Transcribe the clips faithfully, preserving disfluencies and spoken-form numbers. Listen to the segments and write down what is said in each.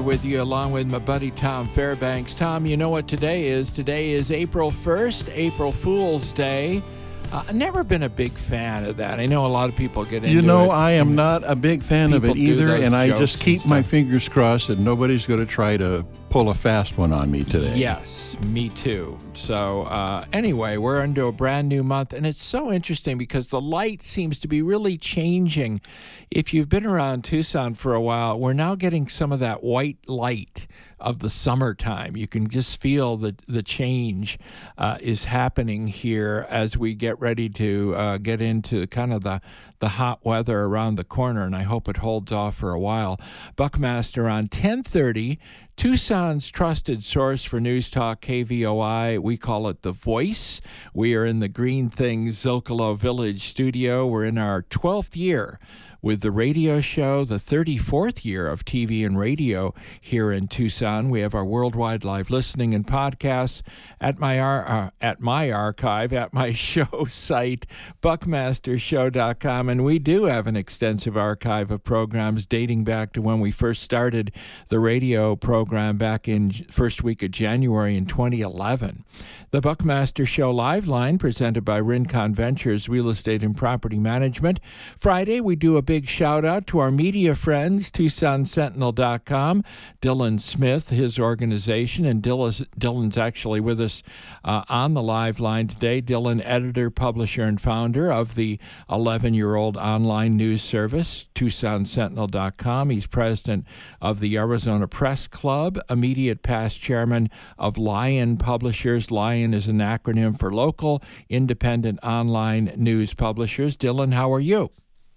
with you along with my buddy Tom Fairbanks. Tom, you know what today is? Today is April first, April Fool's Day. Uh, I've never been a big fan of that. I know a lot of people get into it. You know, I am not a big fan of it either, and I just keep my fingers crossed that nobody's going to try to pull a fast one on me today. Yes, me too. So uh, anyway, we're into a brand new month, and it's so interesting because the light seems to be really changing. If you've been around Tucson for a while, we're now getting some of that white light of the summertime. You can just feel the the change uh, is happening here as we get ready to uh, get into kind of the, the hot weather around the corner, and I hope it holds off for a while. Buckmaster on ten thirty, Tucson's trusted source for news talk, K V O I. We call it The Voice. We are in the Green Things Zocalo Village studio. We're in our twelfth year with the radio show, the thirty-fourth year of T V and radio here in Tucson. We have our worldwide live listening and podcasts at my ar- uh, at my archive, at my show site, buckmaster show dot com. And we do have an extensive archive of programs dating back to when we first started the radio program back in first week of January in twenty eleven. The Buckmaster Show Live Line, presented by Rincon Ventures Real Estate and Property Management. Friday, we do a big shout out to our media friends, Tucson Sentinel dot com, Dylan Smith, his organization, and Dylan's, Dylan's actually with us uh, on the live line today. Dylan, editor, publisher, and founder of the eleven-year-old online news service, Tucson Sentinel dot com. He's president of the Arizona Press Club, immediate past chairman of Lion Publishers. Lion is an acronym for Local Independent Online News Publishers. Dylan, how are you?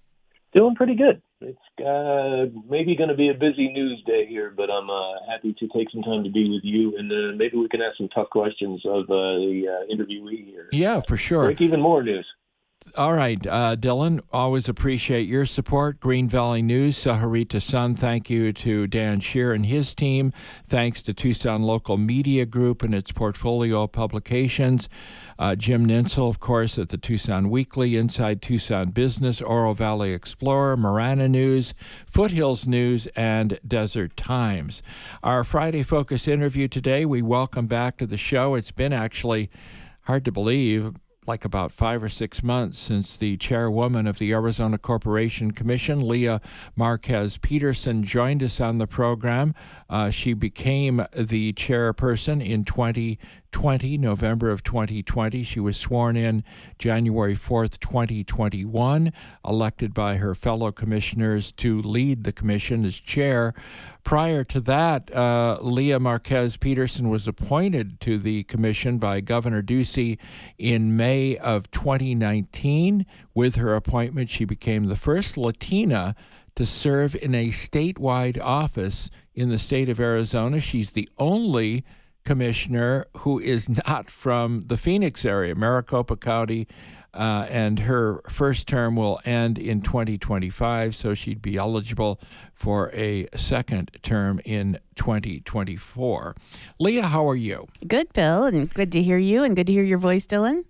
Doing pretty good. It's uh, maybe going to be a busy news day here, but I'm uh, happy to take some time to be with you, and uh, maybe we can ask some tough questions of uh, the uh, interviewee here. Yeah, for sure. Break even more news. All right, uh, Dylan, always appreciate your support. Green Valley News, Saharita Sun, thank you to Dan Shear and his team. Thanks to Tucson Local Media Group and its portfolio of publications. Uh, Jim Ninsel, of course, at the Tucson Weekly, Inside Tucson Business, Oro Valley Explorer, Marana News, Foothills News, and Desert Times. Our Friday Focus interview today, we welcome back to the show. It's been actually hard to believe, like about five or six months since the chairwoman of the Arizona Corporation Commission, Leah Marquez Peterson, joined us on the program. Uh, she became the chairperson in twenty twenty, November of twenty twenty. She was sworn in January fourth, twenty twenty-one, elected by her fellow commissioners to lead the commission as chair. Prior to that, uh, Leah Marquez Peterson was appointed to the commission by Governor Ducey in May of twenty nineteen. With her appointment, she became the first Latina to serve in a statewide office in the state of Arizona. She's the only commissioner who is not from the Phoenix area, Maricopa County, uh, and her first term will end in twenty twenty-five, so she'd be eligible for a second term in twenty twenty-four. Leah, how are you? Good, Bill, and good to hear you, and good to hear your voice, Dylan.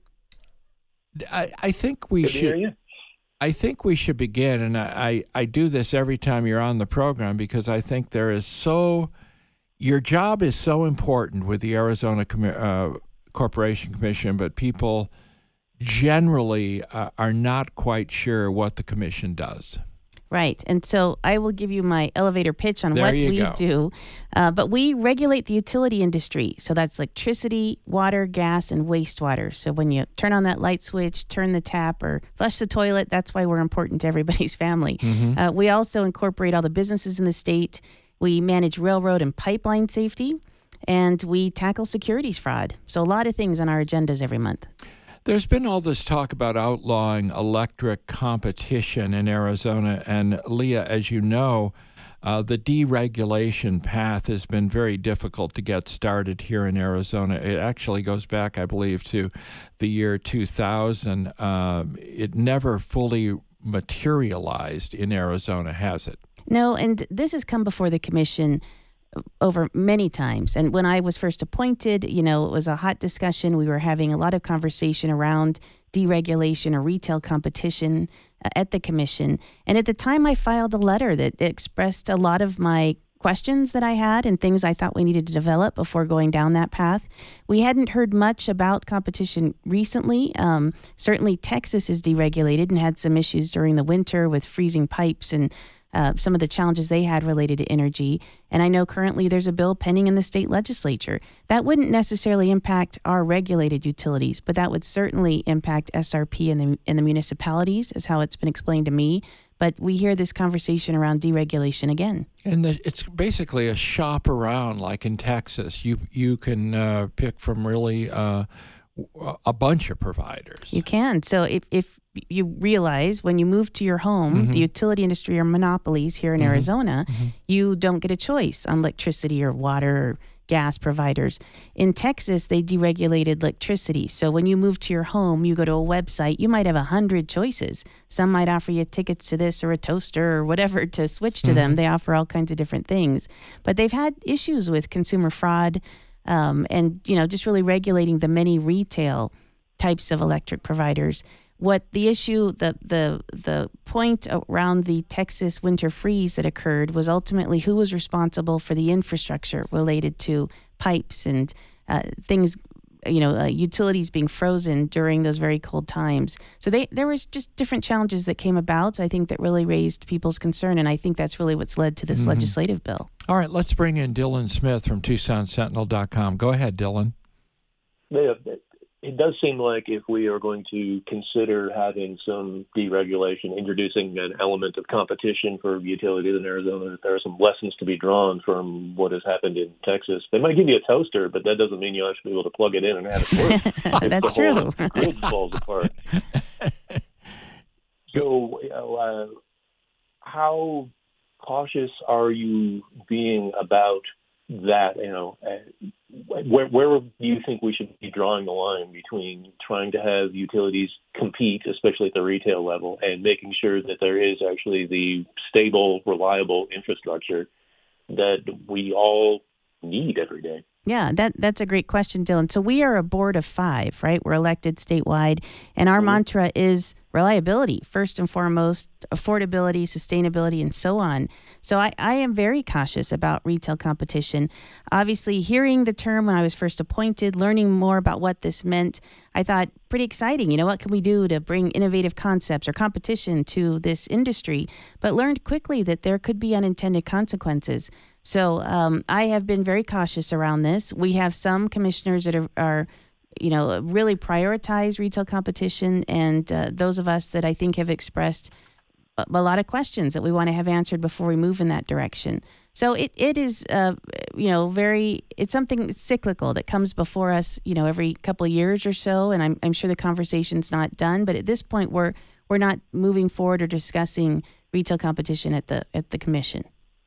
I, I think we good should. To hear you. I think we should begin, and I, I, I do this every time you're on the program because I think there is so. Your job is so important with the Arizona uh, Corporation Commission, but people generally uh, are not quite sure what the commission does. Right. And so I will give you my elevator pitch on there what you we go. do. Uh, but we regulate the utility industry. So that's electricity, water, gas, and wastewater. So when you turn on that light switch, turn the tap, or flush the toilet, that's why we're important to everybody's family. Mm-hmm. Uh, we also incorporate all the businesses in the state. We manage railroad and pipeline safety, and we tackle securities fraud. So a lot of things on our agendas every month. There's been all this talk about outlawing electric competition in Arizona, and Leah, as you know, uh, the deregulation path has been very difficult to get started here in Arizona. It actually goes back, I believe, to the year two thousand. Uh, it never fully materialized in Arizona, has it? No, and this has come before the commission over many times. And when I was first appointed, you know, it was a hot discussion. We were having a lot of conversation around deregulation or retail competition uh, at the commission. And at the time, I filed a letter that expressed a lot of my questions that I had and things I thought we needed to develop before going down that path. We hadn't heard much about competition recently. Um, certainly Texas is deregulated and had some issues during the winter with freezing pipes and uh, some of the challenges they had related to energy. And I know currently there's a bill pending in the state legislature. That wouldn't necessarily impact our regulated utilities, but that would certainly impact S R P and the, and the municipalities, is how it's been explained to me. But we hear this conversation around deregulation again. And the, it's basically a shop around, like in Texas. You you can uh, pick from really uh, a bunch of providers. You can. So if, if you realize when you move to your home, mm-hmm. the utility industry are monopolies here in mm-hmm. Arizona, mm-hmm. you don't get a choice on electricity or water or gas providers. In Texas, they deregulated electricity. So when you move to your home, you go to a website, you might have a hundred choices. Some might offer you tickets to this or a toaster or whatever to switch to mm-hmm. them. They offer all kinds of different things. But they've had issues with consumer fraud um, and, you know, just really regulating the many retail types of electric providers. What the issue, the the the point around the Texas winter freeze that occurred was ultimately who was responsible for the infrastructure related to pipes and uh, things, you know, uh, utilities being frozen during those very cold times. So they there was just different challenges that came about, I think, that really raised people's concern, and I think that's really what's led to this mm-hmm. legislative bill. All right, let's bring in Dylan Smith from Tucson Sentinel dot com. Go ahead, Dylan. Yeah. It does seem like if we are going to consider having some deregulation, introducing an element of competition for utilities in Arizona, that there are some lessons to be drawn from what has happened in Texas. They might give you a toaster, but that doesn't mean you'll actually be able to plug it in and have it work. That's the true. Whole grid falls apart. So, you know, uh, how cautious are you being about that? You know, uh, where where do you think we should be drawing the line between trying to have utilities compete, especially at the retail level, and making sure that there is actually the stable, reliable infrastructure that we all need every day? Yeah, that that's a great question, Dylan. So we are a board of five, right? We're elected statewide, and our mm-hmm. mantra is reliability, first and foremost, affordability, sustainability, and so on. So I, I am very cautious about retail competition. Obviously, hearing the term when I was first appointed, learning more about what this meant, I thought, pretty exciting. You know, what can we do to bring innovative concepts or competition to this industry? But learned quickly that there could be unintended consequences. So um, I have been very cautious around this. We have some commissioners that are, are you know, really prioritize retail competition, and uh, those of us that I think have expressed a, a lot of questions that we want to have answered before we move in that direction. So it, it is, uh, you know, very, it's something cyclical that comes before us, you know, every couple of years or so, and I'm, I'm sure the conversation's not done, but at this point we're we're not moving forward or discussing retail competition at the at the commission.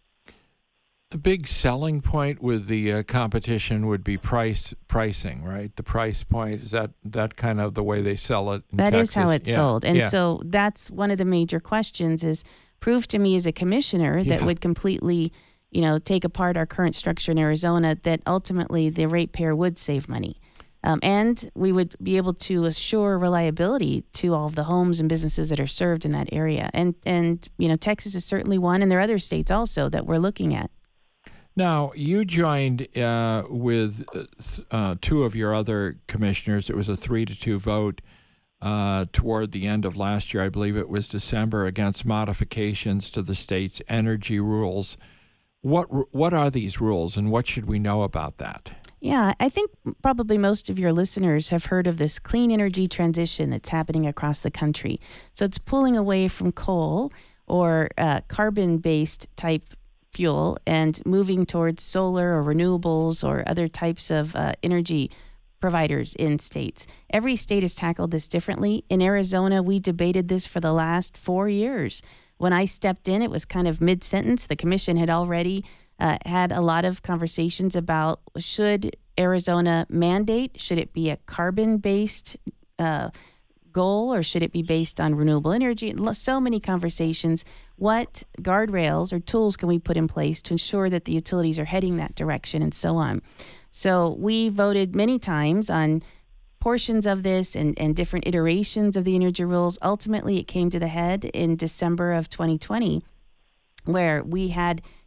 The big selling point with the uh, competition would be price pricing, right? The price point, is that that kind of the way they sell it in That Texas? is how it's yeah. sold. And yeah. so that's one of the major questions is prove to me as a commissioner that yeah. would completely, you know, take apart our current structure in Arizona, that ultimately the ratepayer would save money. Um, and we would be able to assure reliability to all of the homes and businesses that are served in that area. And, and you know, Texas is certainly one, and there are other states also that we're looking at. Now, you joined uh, with uh, two of your other commissioners. It was a three to two vote uh, toward the end of last year. I believe it was December, against modifications to the state's energy rules. What what are these rules, and what should we know about that? Yeah, I think probably most of your listeners have heard of this clean energy transition that's happening across the country. So it's pulling away from coal or uh, carbon-based type fuel and moving towards solar or renewables or other types of uh, energy providers in states. Every state has tackled this differently. In Arizona, we debated this for the last four years. When I stepped in, it was kind of mid-sentence. The commission had already uh, had a lot of conversations about, should Arizona mandate? Should it be a carbon-based uh, goal, or should it be based on renewable energy? So many conversations. What guardrails or tools can we put in place to ensure that the utilities are heading that direction, and so on? So we voted many times on portions of this and, and different iterations of the energy rules. Ultimately, it came to the head in December of twenty twenty, where we had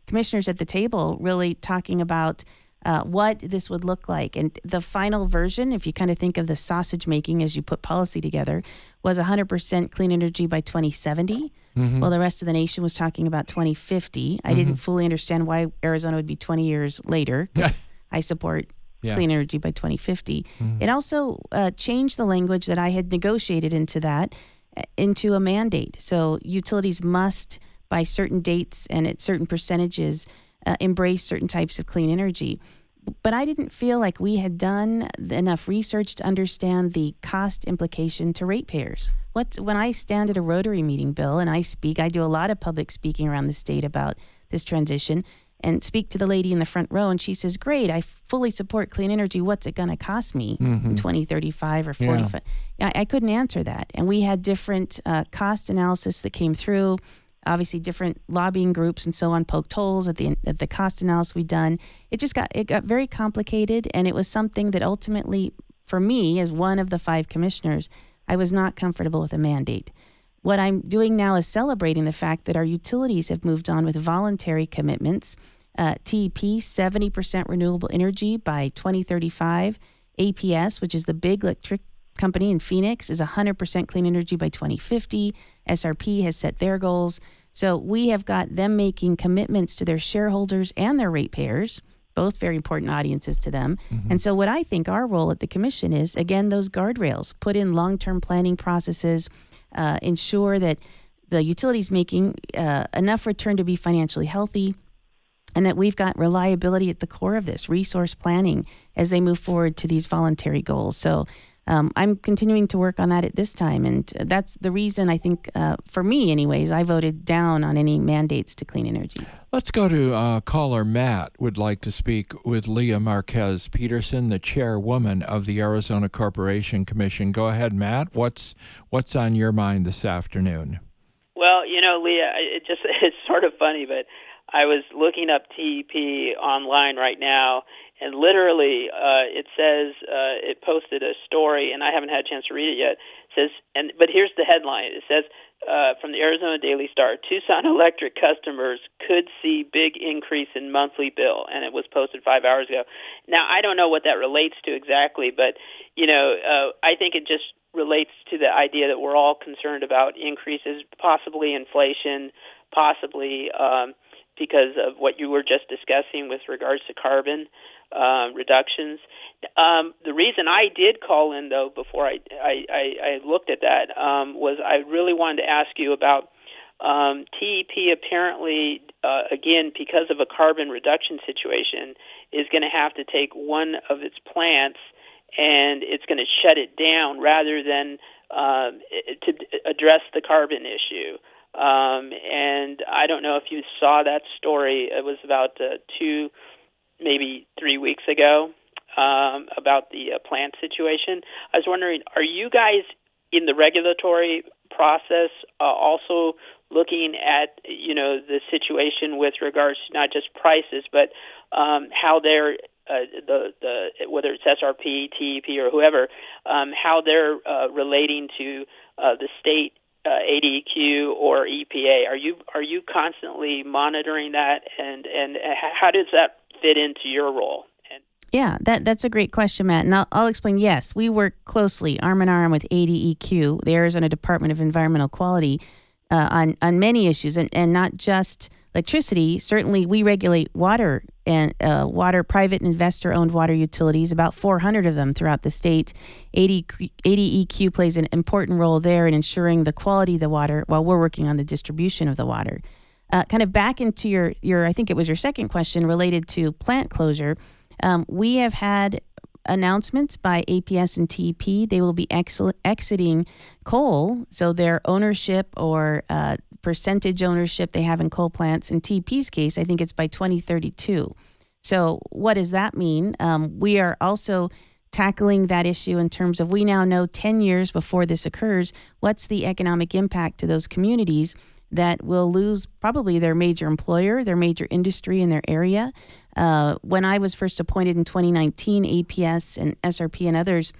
commissioners at the table really talking about uh, what this would look like. And the final version, if you kind of think of the sausage making as you put policy together, was one hundred percent clean energy by twenty seventy. Mm-hmm. Well, the rest of the nation was talking about twenty fifty. I mm-hmm. didn't fully understand why Arizona would be twenty years later, because I support yeah. clean energy by twenty fifty. Mm-hmm. It also uh, changed the language that I had negotiated into that, uh, into a mandate. So utilities must, by certain dates and at certain percentages, uh, embrace certain types of clean energy. But I didn't feel like we had done enough research to understand the cost implication to ratepayers. What's, when I stand at a Rotary meeting, Bill, and I speak, I do a lot of public speaking around the state about this transition, and speak to the lady in the front row, and she says, great, I fully support clean energy. What's it going to cost me mm-hmm. in twenty thirty-five or forty-five? Yeah. I, I couldn't answer that. And we had different uh, cost analysis that came through. Obviously, different lobbying groups and so on poked holes at the at the cost analysis we'd done. It just got it got very complicated, and it was something that ultimately, for me, as one of the five commissioners, I was not comfortable with a mandate. What I'm doing now is celebrating the fact that our utilities have moved on with voluntary commitments. Uh, T E P, seventy percent renewable energy by twenty thirty-five. A P S, which is the big electric company in Phoenix, is one hundred percent clean energy by twenty fifty. S R P has set their goals. So we have got them making commitments to their shareholders and their ratepayers, both very important audiences to them. Mm-hmm. And so what I think our role at the commission is, again, those guardrails, put in long-term planning processes, uh, ensure that the utility's making uh, enough return to be financially healthy, and that we've got reliability at the core of this, resource planning, as they move forward to these voluntary goals. So um, I'm continuing to work on that at this time, and that's the reason I think, uh, for me anyways, I voted down on any mandates to clean energy. Let's go to uh, caller Matt would like to speak with Leah Marquez Peterson, the chairwoman of the Arizona Corporation Commission. Go ahead, Matt. What's what's on your mind this afternoon? Well, you know, Leah, it just it's sort of funny, but I was looking up T E P online right now, and literally uh, it says uh, it posted a story, and I haven't had a chance to read it yet. It says, and but here's the headline. It says uh, from the Arizona Daily Star: Tucson Electric customers could see big increase in monthly bill, and it was posted five hours ago. Now I don't know what that relates to exactly, but you know, uh, I think it just relates to the idea that we're all concerned about increases, possibly inflation, possibly. Um, because of what you were just discussing with regards to carbon uh, reductions. Um, the reason I did call in, though, before I, I, I, I looked at that, um, was I really wanted to ask you about um, T E P apparently, uh, again, because of a carbon reduction situation, is going to have to take one of its plants and it's going to shut it down rather than uh, to address the carbon issue. Um, and I don't know if you saw that story. It was about uh, two, maybe three weeks ago, um, about the uh, plant situation. I was wondering, are you guys in the regulatory process uh, also looking at, you know, the situation with regards to not just prices, but um, how they're Uh, the the whether it's S R P, T E P, or whoever, um, how they're uh, relating to uh, the state uh, A D E Q or E P A? Are you are you constantly monitoring that, and and how does that fit into your role? And yeah, that that's a great question, Matt. And I'll, I'll explain. Yes, we work closely, arm in arm, with A D E Q, the Arizona Department of Environmental Quality, uh, on on many issues, and and not just electricity. Certainly, we regulate water and uh, water, private and investor-owned water utilities, about four hundred of them throughout the state. A D E Q plays an important role there in ensuring the quality of the water while we're working on the distribution of the water. Uh, kind of back into your, your, I think it was your second question related to plant closure. Um, we have had announcements by A P S and T E P. They will be ex- exiting coal, so their ownership or uh, percentage ownership they have in coal plants. In T E P's case, I think it's by twenty thirty-two. So what does that mean? Um, we are also tackling that issue in terms of, we now know ten years before this occurs, what's the economic impact to those communities that will lose probably their major employer, their major industry in their area. Uh, when I was first appointed in twenty nineteen, A P S and S R P and others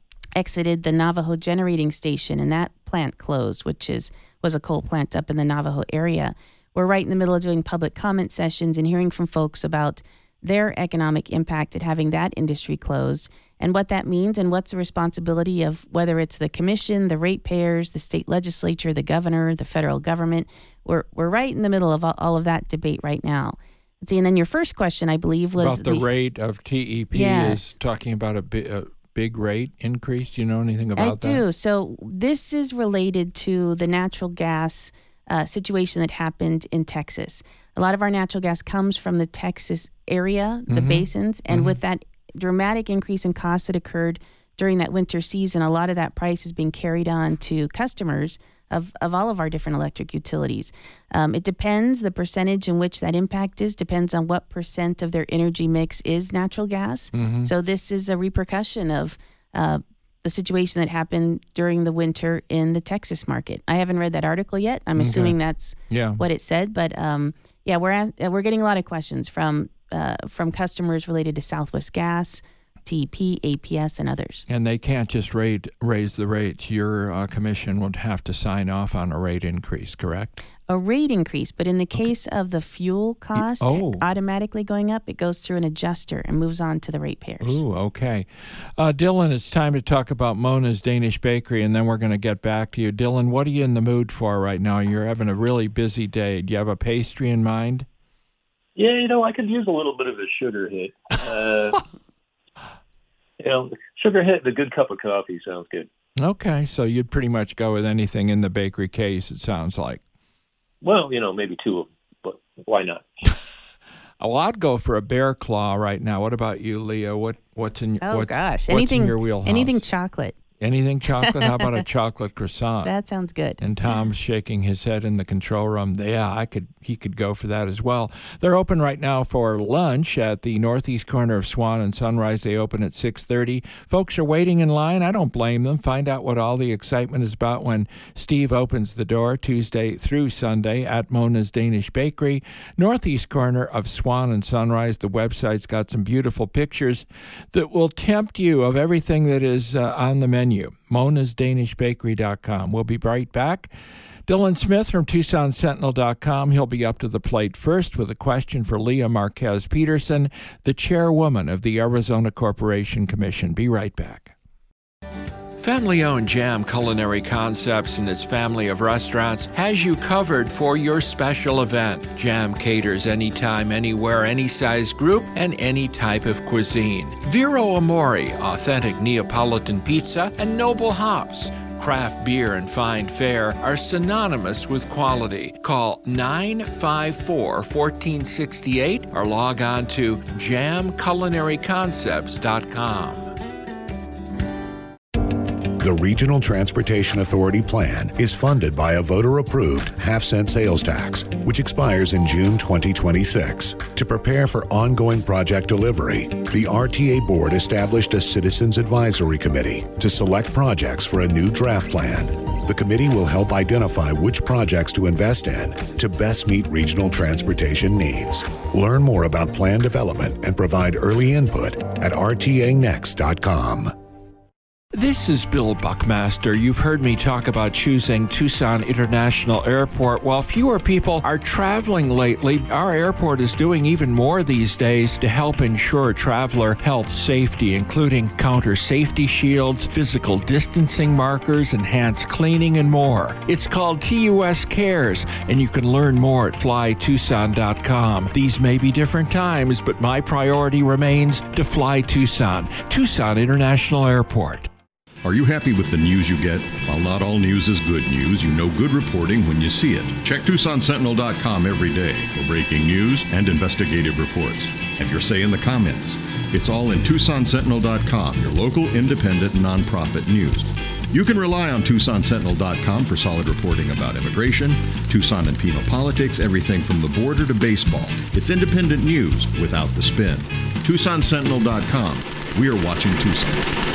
exited the Navajo generating station, and that plant closed, which is was a coal plant up in the Navajo area. we're right in the middle of doing public comment sessions and hearing from folks about their economic impact at having that industry closed and what that means and what's the responsibility of whether it's the commission, the ratepayers, the state legislature, the governor, the federal government. We're we're right in the middle of all, all of that debate right now. See, and then your first question, I believe, was about the, the rate of T E P yeah. is talking about a, bi- a big rate increase. Do you know anything about I that? I do. So this is related to the natural gas uh, situation that happened in Texas. A lot of our natural gas comes from the Texas area, the mm-hmm. basins, and mm-hmm. with that dramatic increase in costs that occurred during that winter season, a lot of that price is being carried on to customers of, of all of our different electric utilities. Um, it depends, the percentage in which that impact is, depends on what percent of their energy mix is natural gas. Mm-hmm. So this is a repercussion of uh, the situation that happened during the winter in the Texas market. I haven't read that article yet. I'm okay. assuming that's yeah. what it said, but um, yeah, we're at, we're getting a lot of questions from uh, from customers related to Southwest Gas, T E P, A P S, and others. And they can't just rate, raise the rates. Your uh, commission would have to sign off on a rate increase, correct? A rate increase, but in the case okay. of the fuel cost oh. automatically going up, it goes through an adjuster and moves on to the ratepayers. Ooh, okay. Uh, Dylan, it's time to talk about Mona's Danish Bakery, and then we're going to get back to you. Dylan, what are you in the mood for right now? You're having a really busy day. Do you have a pastry in mind? Yeah, you know, I could use a little bit of a sugar hit. Uh, you know, sugar hit, the good cup of coffee sounds good. Okay, so you'd pretty much go with anything in the bakery case, it sounds like. Well, you know, maybe two of them, but why not? Well, I'd go for a bear claw right now. What about you, Leah? What what's in oh what, gosh, what's anything in your wheelhouse? Anything chocolate. Anything chocolate? How about a chocolate croissant? That sounds good. And Tom's shaking his head in the control room. Yeah, I could. He could go for that as well. They're open right now for lunch at the northeast corner of Swan and Sunrise. They open at six thirty. Folks are waiting in line. I don't blame them. Find out what all the excitement is about when Steve opens the door Tuesday through Sunday at Mona's Danish Bakery, northeast corner of Swan and Sunrise. The website's got some beautiful pictures that will tempt you of everything that is uh, on the menu. Monas Danish Bakery dot com. We'll be right back. Dylan Smith from Tucson Sentinel dot com. He'll be up to the plate first with a question for Leah Marquez Peterson, the chairwoman of the Arizona Corporation Commission. Be right back. Family-owned Jam Culinary Concepts and its family of restaurants has you covered for your special event. Jam caters anytime, anywhere, any size group, and any type of cuisine. Vero Amore, authentic Neapolitan pizza, and Noble Hops. Craft beer and fine fare are synonymous with quality. Call nine five four, one four six eight or log on to jam culinary concepts dot com. The Regional Transportation Authority plan is funded by a voter-approved half-cent sales tax, which expires in June twenty twenty-six. To prepare for ongoing project delivery, the R T A Board established a Citizens Advisory Committee to select projects for a new draft plan. The committee will help identify which projects to invest in to best meet regional transportation needs. Learn more about plan development and provide early input at r t a next dot com. This is Bill Buckmaster. You've heard me talk about choosing Tucson International Airport. While fewer people are traveling lately, our airport is doing even more these days to help ensure traveler health safety, including counter safety shields, physical distancing markers, enhanced cleaning, and more. It's called T U S Cares, and you can learn more at fly tucson dot com. These may be different times, but my priority remains to fly Tucson. Tucson International Airport. Are you happy with the news you get? While not all news is good news, you know good reporting when you see it. Check Tucson Sentinel dot com every day for breaking news and investigative reports. Have your say in the comments. It's all in Tucson Sentinel dot com, your local independent nonprofit news. You can rely on Tucson Sentinel dot com for solid reporting about immigration, Tucson and Pima politics, everything from the border to baseball. It's independent news without the spin. Tucson Sentinel dot com. We are watching Tucson.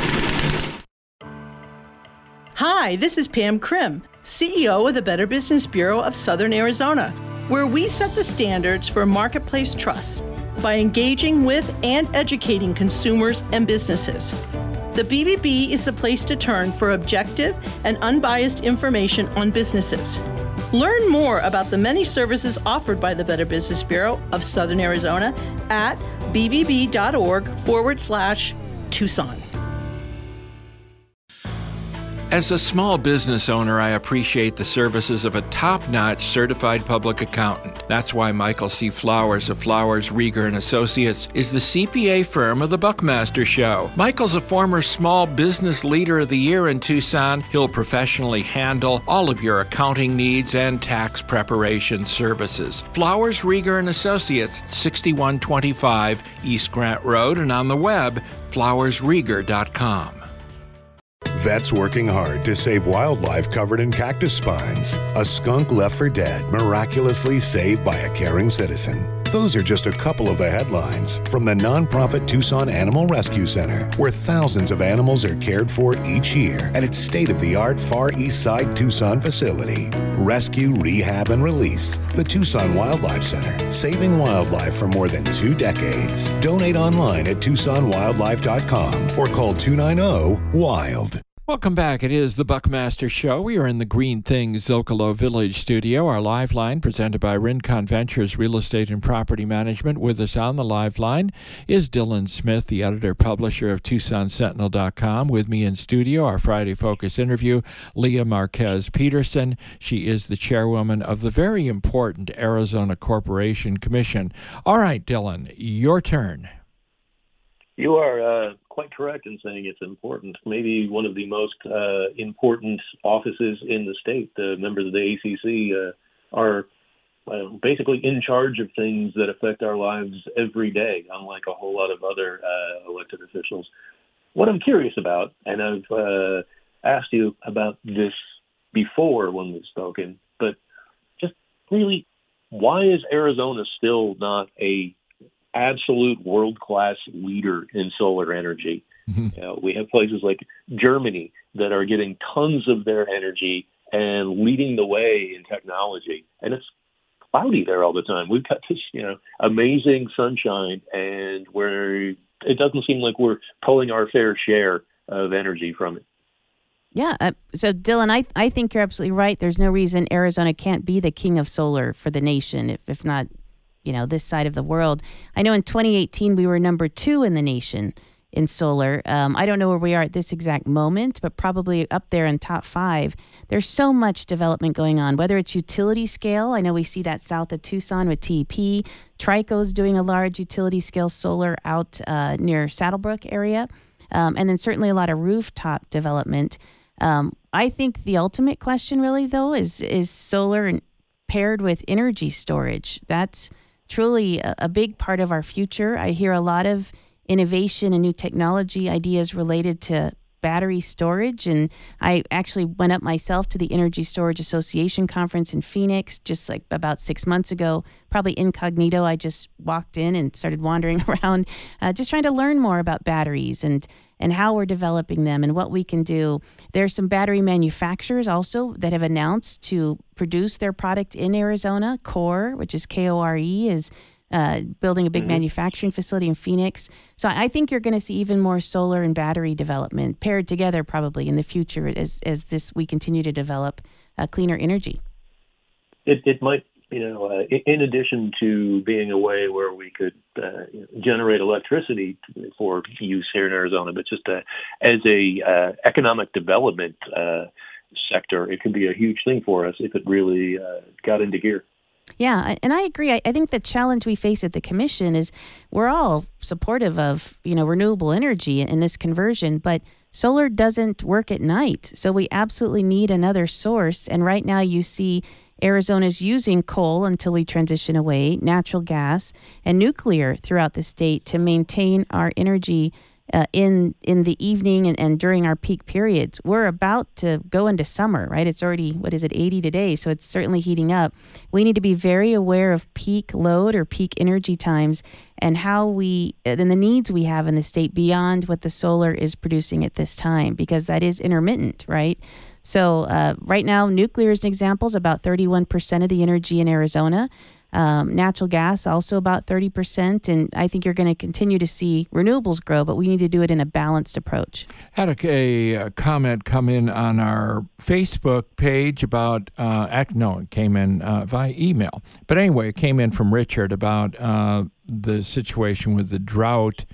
Hi, this is Pam Krim, C E O of the Better Business Bureau of Southern Arizona, where we set the standards for marketplace trust by engaging with and educating consumers and businesses. The B B B is the place to turn for objective and unbiased information on businesses. Learn more about the many services offered by the Better Business Bureau of Southern Arizona at bbb.org forward slash Tucson. As a small business owner, I appreciate the services of a top-notch certified public accountant. That's why Michael C. Flowers of Flowers, Rieger and Associates is the C P A firm of the Buckmaster Show. Michael's a former Small Business Leader of the Year in Tucson. He'll professionally handle all of your accounting needs and tax preparation services. Flowers, Rieger and Associates, sixty-one twenty-five East Grant Road, and on the web, flowers rieger dot com. Vets working hard to save wildlife covered in cactus spines. A skunk left for dead, miraculously saved by a caring citizen. Those are just a couple of the headlines from the nonprofit Tucson Animal Rescue Center, where thousands of animals are cared for each year at its state-of-the-art Far East Side Tucson facility. Rescue, rehab, and release. The Tucson Wildlife Center, saving wildlife for more than two decades. Donate online at tucson wildlife dot com or call two nine zero WILD. Welcome back. It is the Buckmaster Show. We are in the Green Things Zocalo Village studio. Our live line, presented by Rincon Ventures Real Estate and Property Management. With us on the live line is Dylan Smith, the editor-publisher of Tucson Sentinel dot com. With me in studio, our Friday Focus interview, Leah Marquez Peterson. She is the chairwoman of the very important Arizona Corporation Commission. All right, Dylan, your turn. You are uh, quite correct in saying it's important. Maybe one of the most uh, important offices in the state. The members of the A C C uh, are uh, basically in charge of things that affect our lives every day, unlike a whole lot of other uh, elected officials. What I'm curious about, and I've uh, asked you about this before when we've spoken, but just really, why is Arizona still not a absolute world-class leader in solar energy? Mm-hmm. Uh, we have places like Germany that are getting tons of their energy and leading the way in technology, and it's cloudy there all the time. We've got this, you know, amazing sunshine, and where it doesn't seem like we're pulling our fair share of energy from it. Yeah. Uh, so, Dylan, I, I think you're absolutely right. There's no reason Arizona can't be the king of solar for the nation, if, if not you know, this side of the world. I know in twenty eighteen, we were number two in the nation in solar. Um, I don't know where we are at this exact moment, but probably up there in top five. There's so much development going on, whether it's utility scale. I know we see that south of Tucson with T E P. Trico's doing a large utility scale solar out uh, near Saddlebrook area. Um, and then certainly a lot of rooftop development. Um, I think the ultimate question really, though, is, is solar paired with energy storage. That's truly a, a big part of our future. I hear a lot of innovation and new technology ideas related to battery storage. And I actually went up myself to the Energy Storage Association conference in Phoenix just like about six months ago, probably incognito. I just walked in and started wandering around, uh, just trying to learn more about batteries and and how we're developing them and what we can do. There's some battery manufacturers also that have announced to produce their product in Arizona. Core, which is K O R E, is uh, building a big mm-hmm. manufacturing facility in Phoenix. So I think you're going to see even more solar and battery development paired together probably in the future as as this we continue to develop uh, cleaner energy. It, it might, you know, uh, in addition to being a way where we could uh, generate electricity for use here in Arizona, but just uh, as a uh, economic development uh, sector, it could be a huge thing for us if it really uh, got into gear. Yeah, and I agree. I, I think the challenge we face at the commission is we're all supportive of, you know, renewable energy in this conversion, but solar doesn't work at night. So we absolutely need another source. And right now you see Arizona's using coal until we transition away, natural gas, and nuclear throughout the state to maintain our energy uh, in in the evening and, and during our peak periods. We're about to go into summer, right? It's already, what is it, eighty today, so it's certainly heating up. We need to be very aware of peak load or peak energy times and how we, and the needs we have in the state beyond what the solar is producing at this time, because that is intermittent, right? So uh, right now, nuclear, as an example, is about thirty-one percent of the energy in Arizona. Um, natural gas also about thirty percent, and I think you're going to continue to see renewables grow, but we need to do it in a balanced approach. Had a, a comment come in on our Facebook page about, uh, act, no, it came in uh, via email. But anyway, it came in from Richard about uh, the situation with the drought.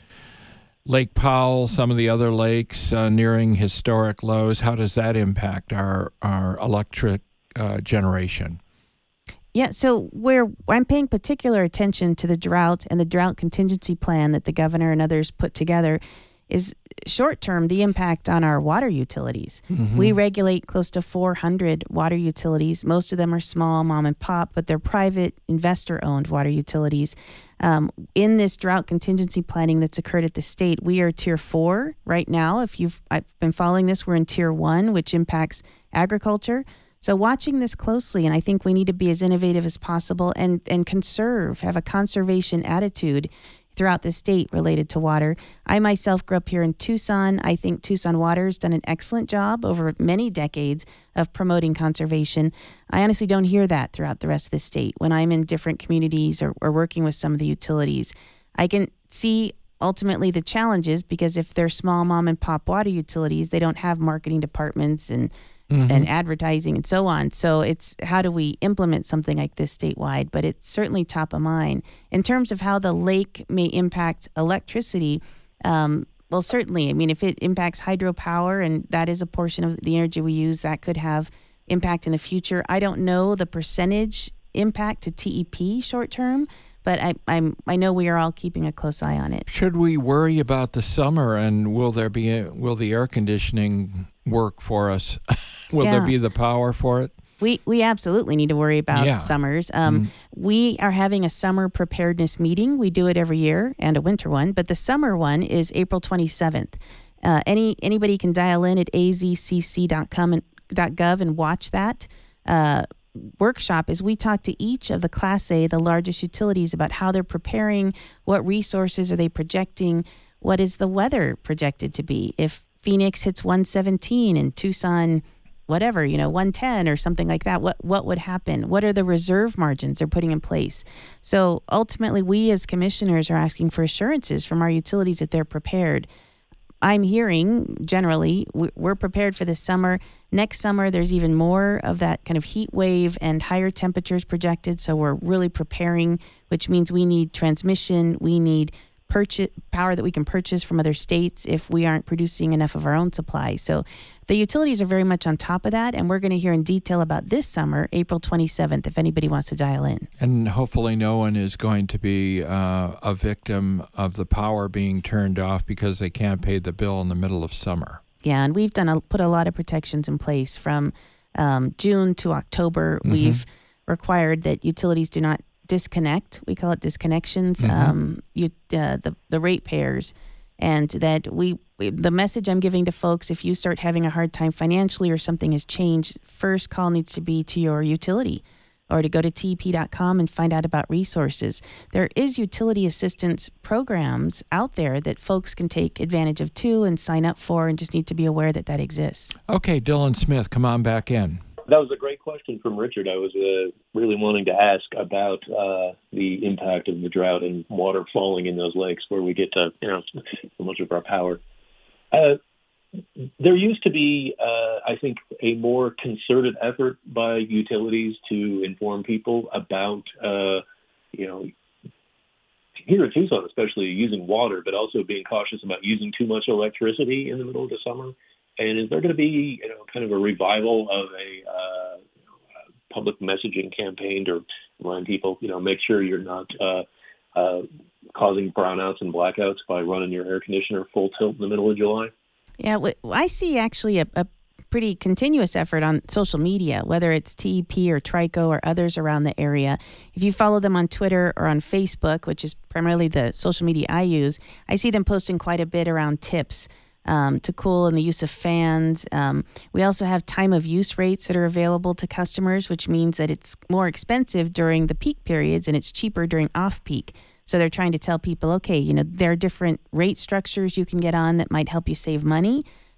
Lake Powell, some of the other lakes uh, nearing historic lows. How does that impact our, our electric uh, generation? Yeah, so where I'm paying particular attention to the drought and the drought contingency plan that the governor and others put together is short-term, the impact on our water utilities. Mm-hmm. We regulate close to four hundred water utilities. Most of them are small, mom and pop, but they're private, investor-owned water utilities. Um, in this drought contingency planning that's occurred at the state, we are tier four right now. If you've I've been following this, we're in tier one, which impacts agriculture. So watching this closely, and I think we need to be as innovative as possible and, and conserve, have a conservation attitude throughout the state related to water. I myself grew up here in Tucson. I think Tucson Water has done an excellent job over many decades of promoting conservation. I honestly don't hear that throughout the rest of the state. When I'm in different communities or, or working with some of the utilities, I can see ultimately the challenges because if they're small mom and pop water utilities, they don't have marketing departments and Mm-hmm. and advertising and so on. So it's how do we implement something like this statewide? But it's certainly top of mind. In terms of how the lake may impact electricity, um, well, certainly. I mean, if it impacts hydropower and that is a portion of the energy we use, that could have impact in the future. I don't know the percentage impact to T E P short term, but I I'm, I know we are all keeping a close eye on it. Should we worry about the summer and will there be a, will the air conditioning work for us? Will yeah. there be the power for it? We we absolutely need to worry about yeah. summers. Um, mm. We are having a summer preparedness meeting. We do it every year and a winter one, but the summer one is April twenty-seventh. Uh, any anybody can dial in at a z c c dot com and .gov and watch that uh, workshop as we talk to each of the Class A, the largest utilities, about how they're preparing, what resources are they projecting, what is the weather projected to be. If Phoenix hits one seventeen and Tucson whatever, you know, one ten or something like that, what what would happen? What are the reserve margins they're putting in place? So ultimately, we as commissioners are asking for assurances from our utilities that they're prepared. I'm hearing generally we're prepared for this summer. Next summer, there's even more of that kind of heat wave and higher temperatures projected. So we're really preparing, which means we need transmission. We need purchase power that we can purchase from other states if we aren't producing enough of our own supply. So the utilities are very much on top of that, and we're going to hear in detail about this summer, April twenty-seventh, if anybody wants to dial in. And hopefully no one is going to be uh, a victim of the power being turned off because they can't pay the bill in the middle of summer. Yeah, and we've done a, put a lot of protections in place from um, June to October. Mm-hmm. We've required that utilities do not disconnect. We call it disconnections. Mm-hmm. Um, you, uh, the the ratepayers, and that we, we the message I'm giving to folks: if you start having a hard time financially or something has changed, first call needs to be to your utility, or to go to T E P dot com and find out about resources. There is utility assistance programs out there that folks can take advantage of too and sign up for, and just need to be aware that that exists. Okay, Dylan Smith, come on back in. That was a great question from Richard. I was uh, really wanting to ask about uh, the impact of the drought and water falling in those lakes where we get, uh, you know, so much of our power. Uh, there used to be, uh, I think, a more concerted effort by utilities to inform people about, uh, you know, here in Tucson, especially using water, but also being cautious about using too much electricity in the middle of the summer. And is there going to be, you know, kind of a revival of a, uh, you know, a public messaging campaign to remind people, you know, make sure you're not uh, uh, causing brownouts and blackouts by running your air conditioner full tilt in the middle of July? Yeah, I see actually a, a pretty continuous effort on social media, whether it's T E P or TRICO or others around the area. If you follow them on Twitter or on Facebook, which is primarily the social media I use, I see them posting quite a bit around tips Um, to cool and the use of fans. Um, we also have time of use rates that are available to customers, which means that it's more expensive during the peak periods and it's cheaper during off-peak. So they're trying to tell people, okay, you know, there are different rate structures you can get on that might help you save money.